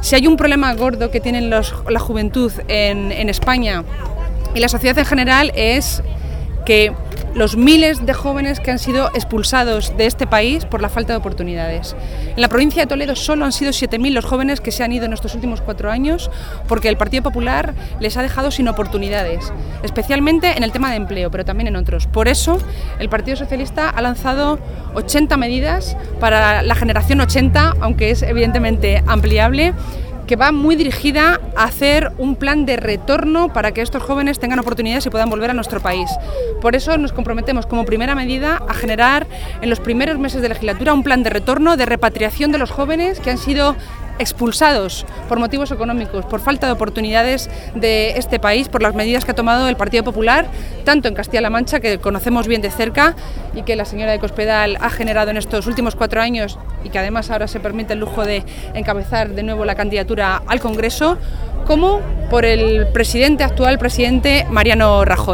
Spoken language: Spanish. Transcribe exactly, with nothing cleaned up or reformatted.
Si hay un problema gordo que tienen los, la juventud en, en España y la sociedad en general es que los miles de jóvenes que han sido expulsados de este país por la falta de oportunidades. En la provincia de Toledo solo han sido siete mil los jóvenes que se han ido en estos últimos cuatro años porque el Partido Popular les ha dejado sin oportunidades, especialmente en el tema de empleo, pero también en otros. Por eso, el Partido Socialista ha lanzado ochenta medidas para la generación ochenta, aunque es evidentemente ampliable, que va muy dirigida a hacer un plan de retorno para que estos jóvenes tengan oportunidades y puedan volver a nuestro país. Por eso nos comprometemos como primera medida a generar en los primeros meses de legislatura un plan de retorno, de repatriación de los jóvenes que han sido expulsados por motivos económicos, por falta de oportunidades de este país, por las medidas que ha tomado el Partido Popular, tanto en Castilla-La Mancha, que conocemos bien de cerca y que la señora de Cospedal ha generado en estos últimos cuatro años y que además ahora se permite el lujo de encabezar de nuevo la candidatura al Congreso, como por el presidente actual, presidente Mariano Rajoy.